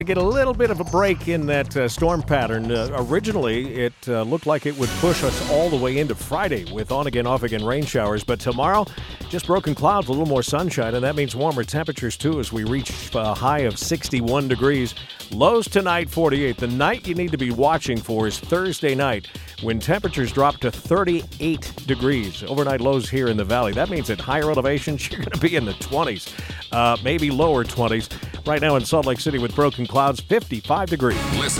Get a little bit of a break in that storm pattern. Originally, it looked like it would push us all the way into Friday with on-again, off-again rain showers. But tomorrow, just broken clouds, a little more sunshine, and that means warmer temperatures, too, as we reach a high of 61 degrees. Lows tonight, 48. The night you need to be watching for is Thursday night, when temperatures drop to 38 degrees. Overnight lows here in the valley. That means at higher elevations, you're going to be in the 20s, maybe lower 20s. Right now in Salt Lake City with broken clouds, 55 degrees. Listen.